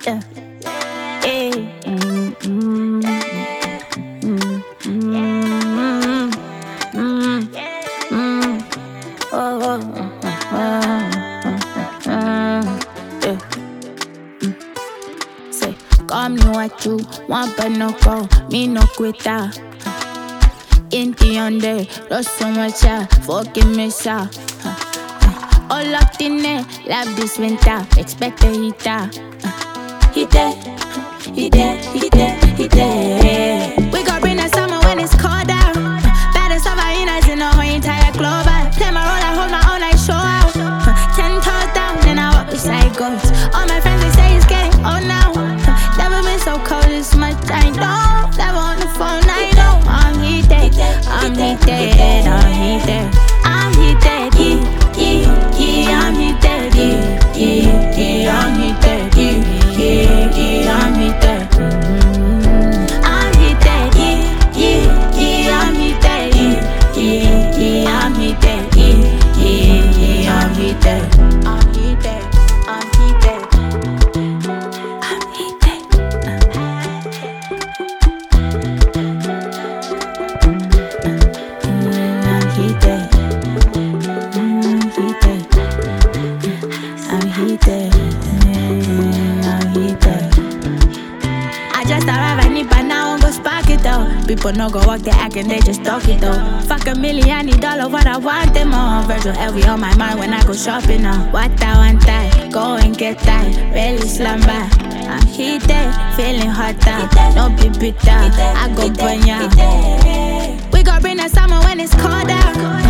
Yeah. Hey. Yeah. Say, call me what you want, but no call me no quitter. Inti on there, lost so much, fucking miss her. All up in there, love this winter, expect a heater. He there, he there, he there, he there. We gon' bring the summer when it's cold out. Baddest of hyenas in the whole entire globe. I play my role, I hold my own, I show out. 10 toes down, and I walk beside ghosts. All my friends, they say it's getting old now. Never been so cold this much, I know. Never on the phone, I know. I'm heated, I'm heated, I'm heated. I'm heated, yeah, I'm heated, yeah, I'm heated, yeah, I'm heated. I'm heated, yeah, I'm heated, yeah, I'm heated, yeah, I'm heated. I'm heated, I'm heated, I'm heated. I'm heated. I just arrived, I need by now, I'm gon' spark it though. People no go walk, they actin', they just talk it though. Fuck $1 million, $1, what I want them all. Virgil Elvie on my mind when I go shopping now. What I want that, go and get that, really slumber. I'm heated, feeling hotter, no be bitter, I go burn ya. We gon' bring the summer when it's cold out.